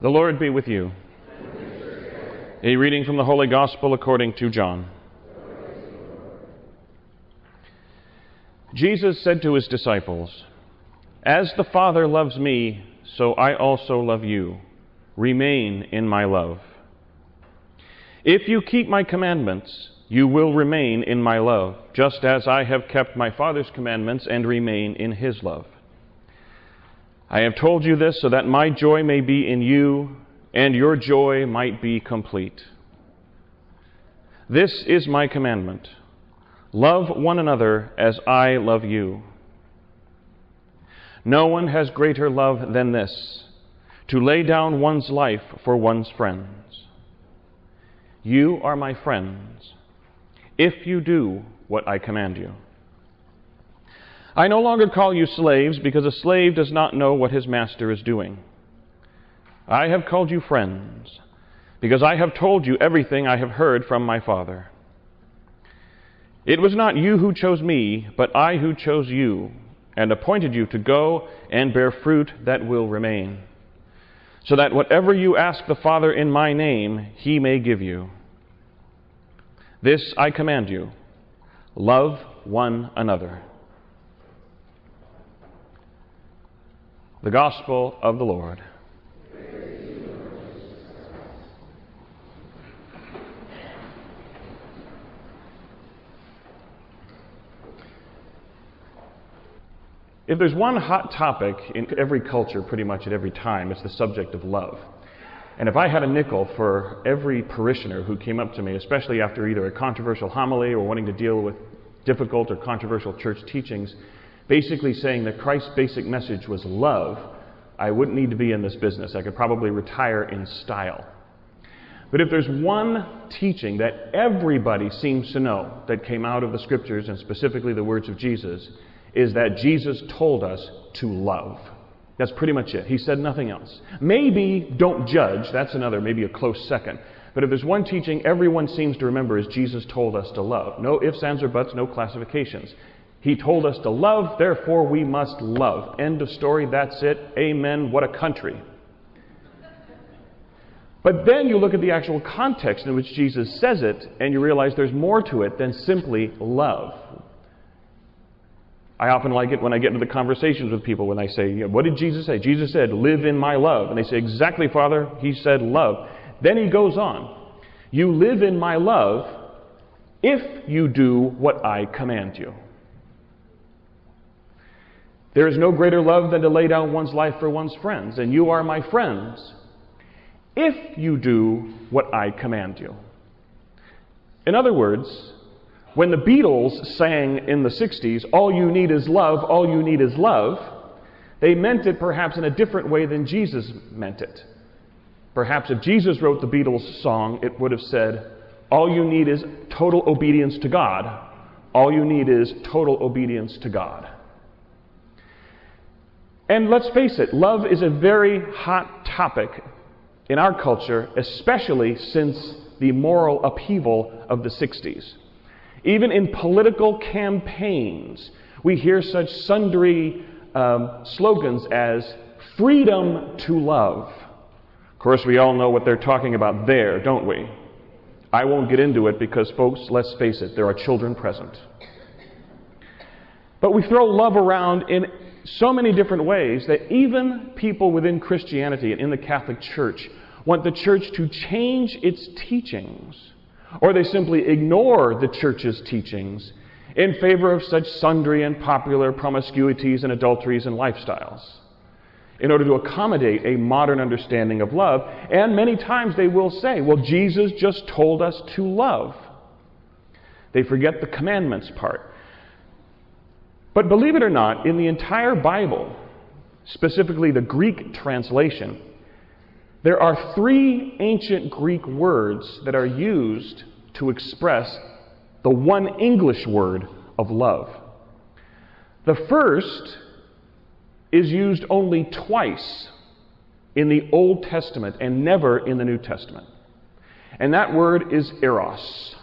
The Lord be with you. A reading from the Holy Gospel according to John. Jesus said to his disciples, "As the Father loves me, so I also love you. Remain in my love. If you keep my commandments, you will remain in my love, just as I have kept my Father's commandments and remain in his love. I have told you this so that my joy may be in you, and your joy might be complete. This is my commandment. Love one another as I love you. No one has greater love than this, to lay down one's life for one's friends. You are my friends, if you do what I command you. I no longer call you slaves, because a slave does not know what his master is doing. I have called you friends, because I have told you everything I have heard from my Father. It was not you who chose me, but I who chose you, and appointed you to go and bear fruit that will remain, so that whatever you ask the Father in my name, he may give you. This I command you, love one another." The Gospel of the Lord. If there's one hot topic in every culture, pretty much at every time, it's the subject of love. And if I had a nickel for every parishioner who came up to me, especially after either a controversial homily or wanting to deal with difficult or controversial church teachings, basically saying that Christ's basic message was love, I wouldn't need to be in this business. I could probably retire in style. But if there's one teaching that everybody seems to know that came out of the Scriptures, and specifically the words of Jesus, is that Jesus told us to love. That's pretty much it. He said nothing else. Maybe don't judge. That's another, maybe a close second. But if there's one teaching everyone seems to remember is Jesus told us to love. No ifs, ands, or buts, no classifications. He told us to love, therefore we must love. End of story, that's it. Amen, what a country. But then you look at the actual context in which Jesus says it, and you realize there's more to it than simply love. I often like it when I get into the conversations with people when I say, what did Jesus say? Jesus said, live in my love. And they say, exactly, Father, he said love. Then he goes on, you live in my love if you do what I command you. There is no greater love than to lay down one's life for one's friends, and you are my friends if you do what I command you. In other words, when the Beatles sang in the 60s, all you need is love, all you need is love, they meant it perhaps in a different way than Jesus meant it. Perhaps if Jesus wrote the Beatles song, it would have said, all you need is total obedience to God. All you need is total obedience to God. And let's face it, love is a very hot topic in our culture, especially since the moral upheaval of the 60s. Even in political campaigns, we hear such sundry slogans as freedom to love. Of course, we all know what they're talking about there, don't we? I won't get into it because, folks, let's face it, there are children present. But we throw love around in so many different ways that even people within Christianity and in the Catholic Church want the church to change its teachings, or they simply ignore the church's teachings in favor of such sundry and popular promiscuities and adulteries and lifestyles in order to accommodate a modern understanding of love. And many times they will say, well, Jesus just told us to love. They forget the commandments part. But believe it or not, in the entire Bible, specifically the Greek translation, there are 3 ancient Greek words that are used to express the one English word of love. The first is used only twice in the Old Testament and never in the New Testament. And that word is eros.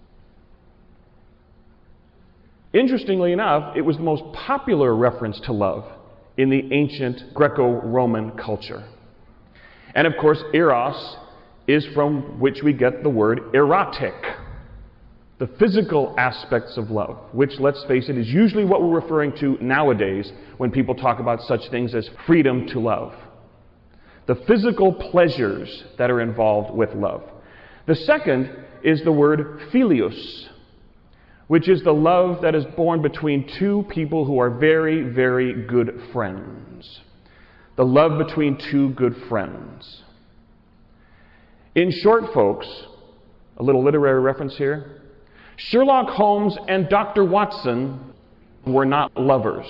Interestingly enough, it was the most popular reference to love in the ancient Greco-Roman culture. And of course, eros is from which we get the word erotic. The physical aspects of love, which, let's face it, is usually what we're referring to nowadays when people talk about such things as freedom to love. The physical pleasures that are involved with love. The second is the word philios, which is the love that is born between two people who are very, very good friends. The love between two good friends. In short, folks, a little literary reference here, Sherlock Holmes and Dr. Watson were not lovers.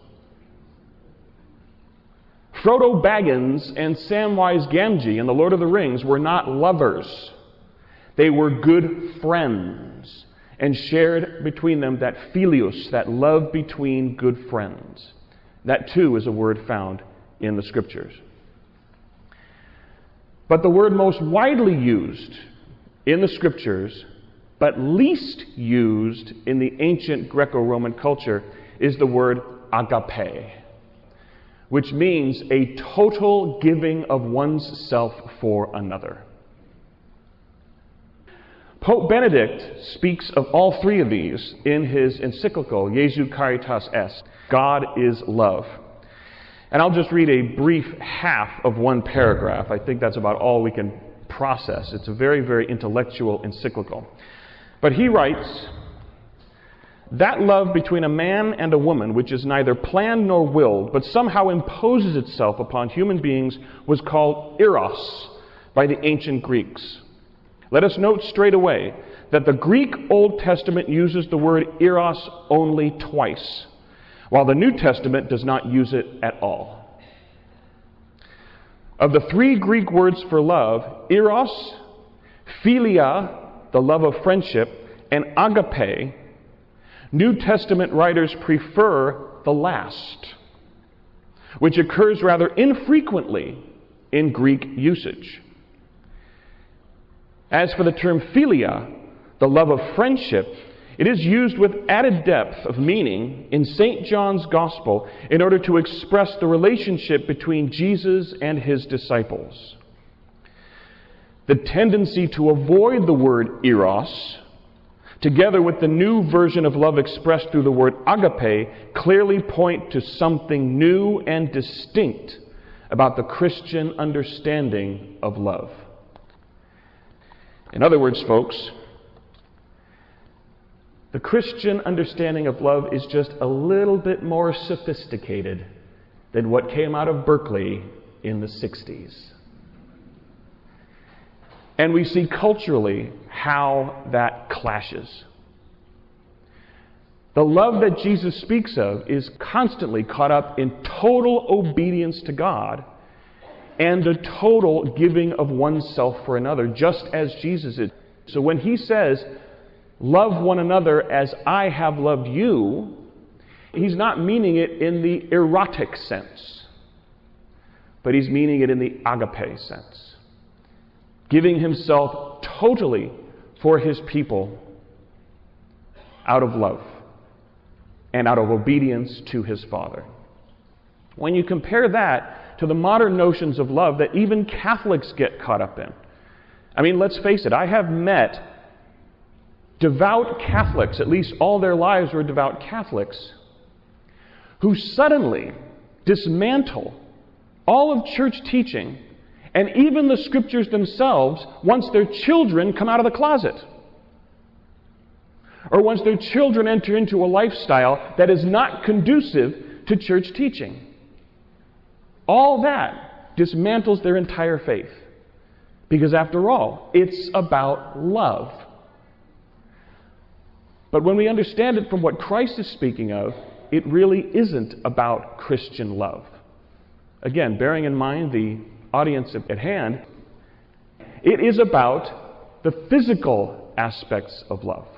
Frodo Baggins and Samwise Gamgee in The Lord of the Rings were not lovers. They were good friends and shared between them that philios, that love between good friends. That too is a word found in the Scriptures. But the word most widely used in the Scriptures, but least used in the ancient Greco-Roman culture, is the word agape, which means a total giving of one's self for another. Pope Benedict speaks of all three of these in his encyclical, Jesu Caritas Est, God is Love. And I'll just read a brief half of one paragraph. I think that's about all we can process. It's a very, very intellectual encyclical. But he writes, that love between a man and a woman, which is neither planned nor willed, but somehow imposes itself upon human beings, was called eros by the ancient Greeks. Let us note straight away that the Greek Old Testament uses the word eros only twice, while the New Testament does not use it at all. Of the three Greek words for love, eros, philia, the love of friendship, and agape, New Testament writers prefer the last, which occurs rather infrequently in Greek usage. As for the term philia, the love of friendship, it is used with added depth of meaning in St. John's Gospel in order to express the relationship between Jesus and his disciples. The tendency to avoid the word eros, together with the new version of love expressed through the word agape, clearly point to something new and distinct about the Christian understanding of love. In other words, folks, the Christian understanding of love is just a little bit more sophisticated than what came out of Berkeley in the 60s. And we see culturally how that clashes. The love that Jesus speaks of is constantly caught up in total obedience to God and the total giving of oneself for another, just as Jesus is. So when he says, love one another as I have loved you, he's not meaning it in the erotic sense, but he's meaning it in the agape sense. Giving himself totally for his people out of love and out of obedience to his Father. When you compare that to the modern notions of love that even Catholics get caught up in. I mean, let's face it, I have met devout Catholics, at least all their lives were devout Catholics, who suddenly dismantle all of church teaching and even the Scriptures themselves once their children come out of the closet. Or once their children enter into a lifestyle that is not conducive to church teaching. All that dismantles their entire faith. Because after all, it's about love. But when we understand it from what Christ is speaking of, it really isn't about Christian love. Again, bearing in mind the audience at hand, it is about the physical aspects of love.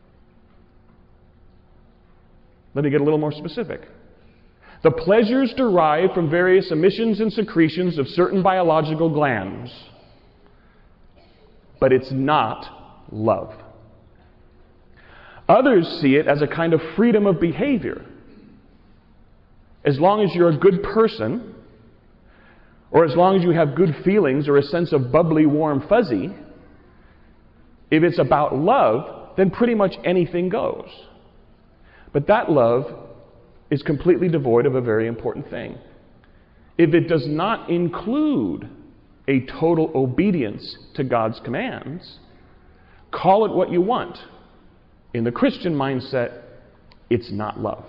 Let me get a little more specific. The pleasures derived from various emissions and secretions of certain biological glands. But it's not love. Others see it as a kind of freedom of behavior. As long as you're a good person, or as long as you have good feelings or a sense of bubbly, warm, fuzzy, if it's about love, then pretty much anything goes. But that love is completely devoid of a very important thing. If it does not include a total obedience to God's commands, call it what you want. In the Christian mindset, it's not love.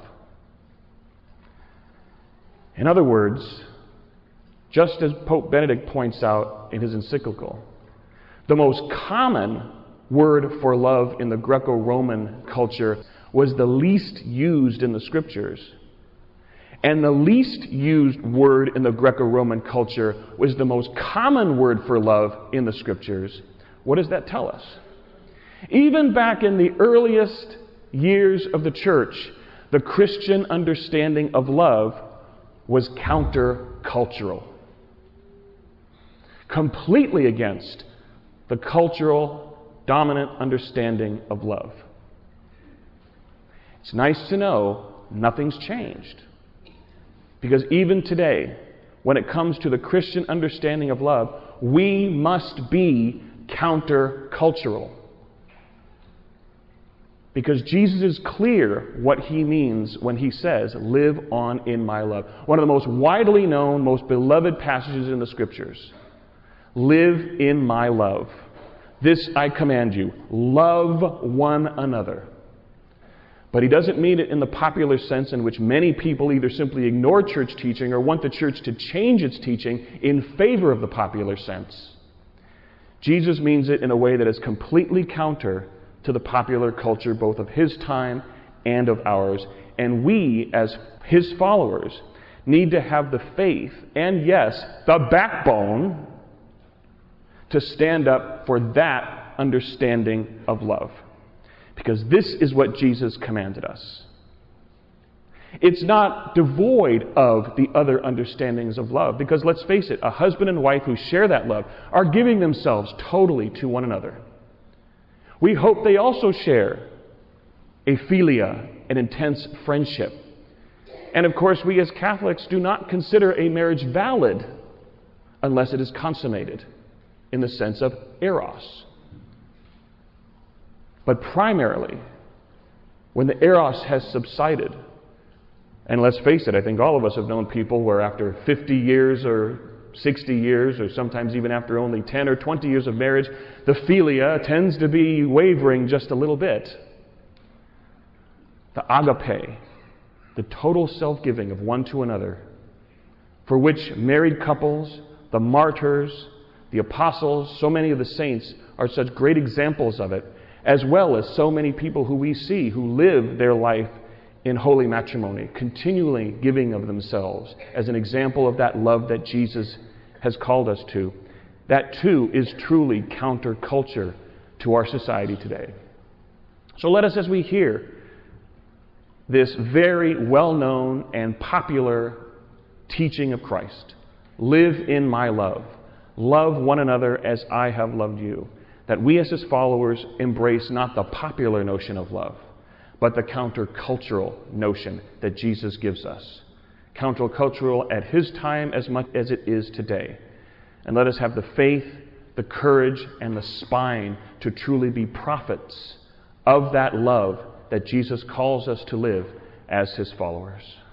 In other words, just as Pope Benedict points out in his encyclical, the most common word for love in the Greco-Roman culture was the least used in the Scriptures. And the least used word in the Greco-Roman culture was the most common word for love in the Scriptures. What does that tell us? Even back in the earliest years of the church, the Christian understanding of love was countercultural. Completely against the cultural dominant understanding of love. It's nice to know nothing's changed. Because even today, when it comes to the Christian understanding of love, we must be countercultural. Because Jesus is clear what he means when he says, live on in my love. One of the most widely known, most beloved passages in the Scriptures. Live in my love. This I command you, love one another. But he doesn't mean it in the popular sense in which many people either simply ignore church teaching or want the church to change its teaching in favor of the popular sense. Jesus means it in a way that is completely counter to the popular culture both of his time and of ours. And we, as his followers, need to have the faith and, yes, the backbone to stand up for that understanding of love. Because this is what Jesus commanded us. It's not devoid of the other understandings of love. Because let's face it, a husband and wife who share that love are giving themselves totally to one another. We hope they also share a philia, an intense friendship. And of course, we as Catholics do not consider a marriage valid unless it is consummated in the sense of eros. But primarily, when the eros has subsided, and let's face it, I think all of us have known people where after 50 years or 60 years, or sometimes even after only 10 or 20 years of marriage, the philia tends to be wavering just a little bit. The agape, the total self-giving of one to another, for which married couples, the martyrs, the apostles, so many of the saints are such great examples of it, as well as so many people who we see who live their life in holy matrimony, continually giving of themselves as an example of that love that Jesus has called us to. That too is truly counterculture to our society today. So let us, as we hear this very well-known and popular teaching of Christ, live in my love, love one another as I have loved you, that we as his followers embrace not the popular notion of love, but the countercultural notion that Jesus gives us. Countercultural at his time as much as it is today. And let us have the faith, the courage, and the spine to truly be prophets of that love that Jesus calls us to live as his followers.